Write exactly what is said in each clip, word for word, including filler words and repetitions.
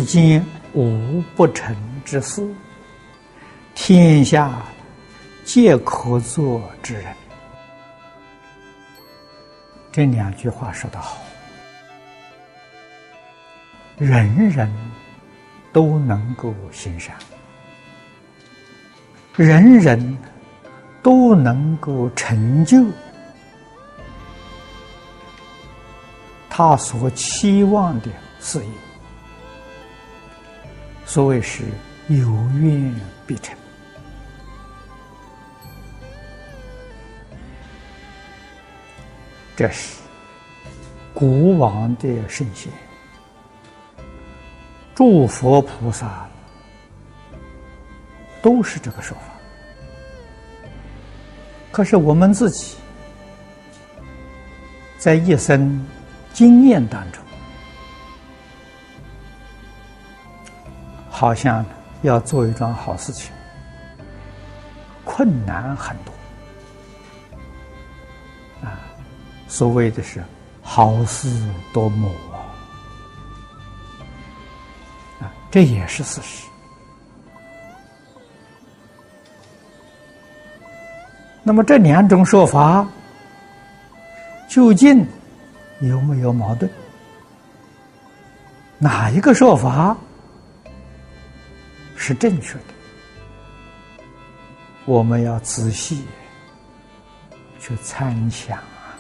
世间无不成之事，天下皆可作之人。这两句话说得好，人人都能够行善，人人都能够成就他所期望的事业。所谓是有愿必成。这是古往的圣贤、诸佛菩萨都是这个说法。可是我们自己在一生经验当中，好像要做一桩好事情，困难很多啊。所谓的是好事多磨啊，这也是事实。那么这两种说法究竟有没有矛盾？哪一个说法是正确的？我们要仔细去参详啊！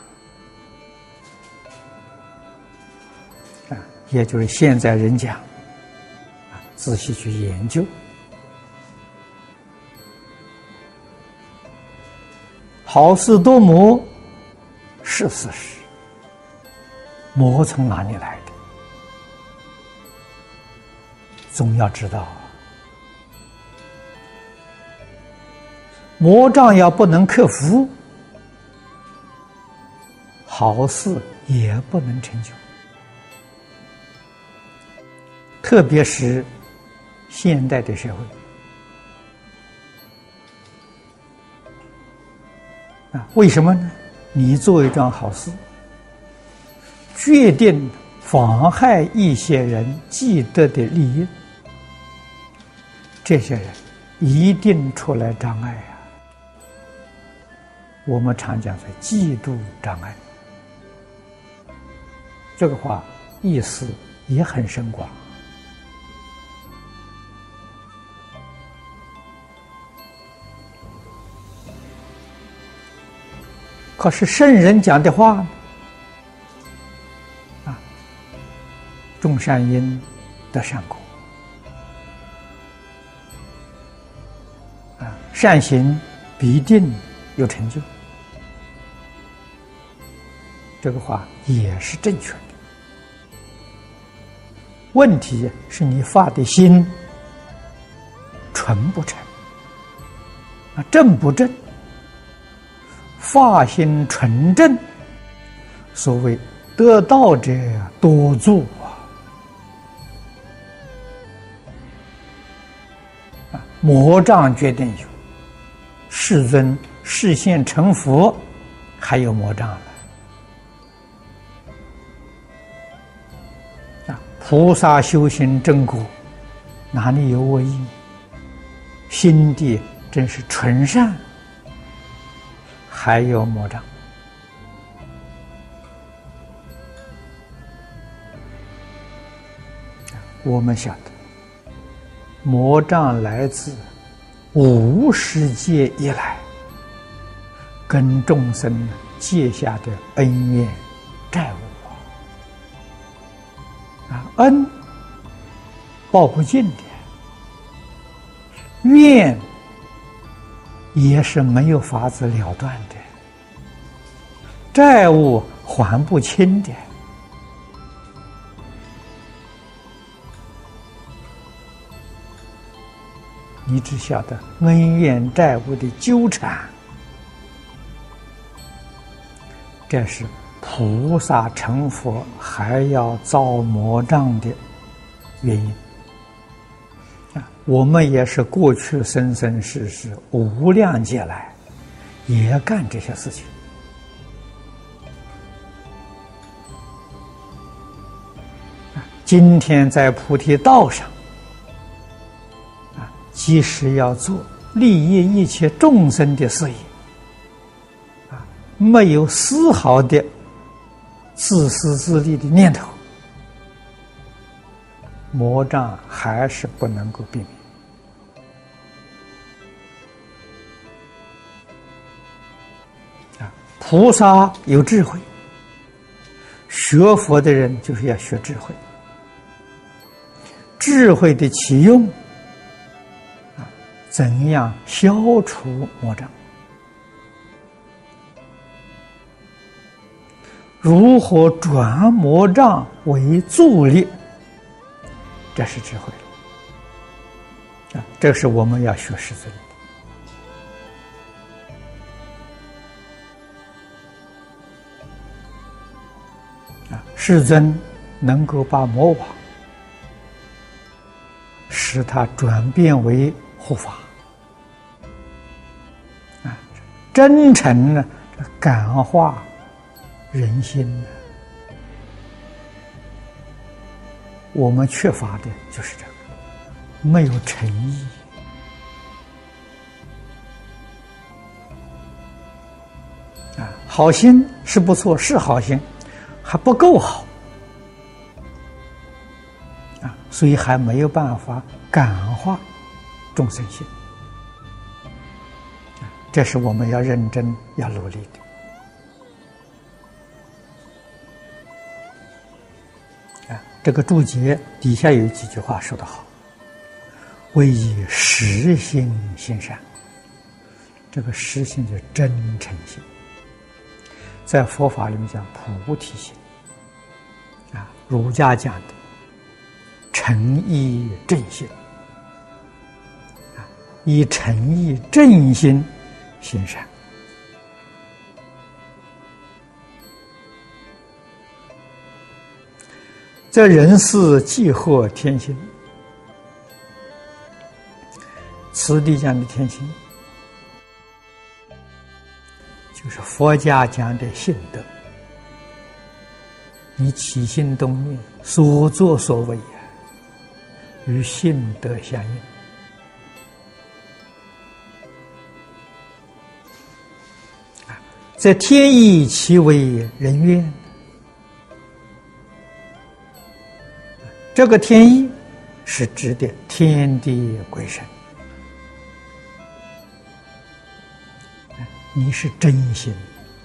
啊，也就是现在人讲啊，仔细去研究。好事多磨是事实，磨从哪里来的？总要知道，魔障要不能克服，好事也不能成就。特别是现代的社会啊，为什么呢？你做一桩好事，决定妨害一些人既得的利益，这些人一定出来障碍啊。我们常讲是嫉妒障碍，这个话意思也很深广。可是圣人讲的话呢？啊，种善因得善果，啊，善行必定有成就。这个话也是正确的。问题是你发的心纯不纯，啊，正不正？发心纯正，所谓得道者多助啊！啊，魔障决定有，世尊示现成佛，还有魔障了啊！菩萨修行正果，哪里有恶意？心地真是纯善，还有魔障。我们晓得，魔障来自无始劫以来跟众生结下的恩怨债务啊，恩报不尽的，怨也是没有法子了断的，债务还不清的。你只晓得恩怨债务的纠缠，这是菩萨成佛还要遭魔障的原因。我们也是过去生生世世无量劫来也干这些事情， 今天在菩提道上，啊，即使要做利益一切众生的事业，啊，没有丝毫的自私自利的念头，魔障还是不能够避免。啊，菩萨有智慧，学佛的人就是要学智慧。智慧的启用，啊，怎样消除魔障？如何转魔障为助力？这是智慧啊！这是我们要学识尊的啊！世尊能够把魔网使它转变为护法啊，真诚呢，感化人心呢。我们缺乏的就是这个，没有诚意啊。好心是不错，是好心，还不够好啊，所以还没有办法感化众生心。这是我们要认真要努力的。这个注解底下有几句话说得好：“为以实心行善。”这个实心就是真诚心，在佛法里面讲菩提心啊，儒家讲的诚意正心啊，以诚意正心行善。这人世即获天心，此地讲的天心，就是佛家讲的信德。你起心动念，所作所为啊，与信德相应。这天意其为人愿。这个天意是指的天地鬼神，你是真心、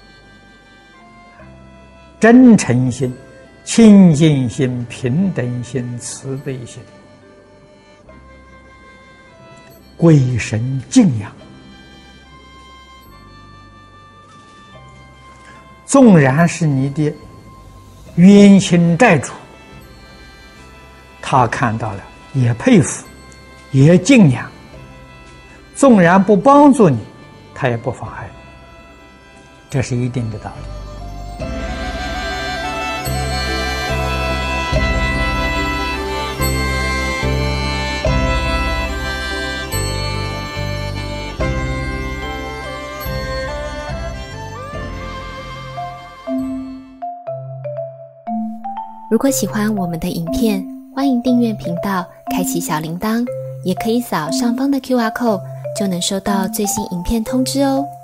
真诚心、清净心、平等心、慈悲心，鬼神敬仰。纵然是你的冤亲债主，他看到了也佩服，也敬仰。纵然不帮助你，他也不妨害你，这是一定的道理。 如果喜欢我们的影片，欢迎订阅频道，开启小铃铛，也可以扫上方的 Q R code， 就能收到最新影片通知哦。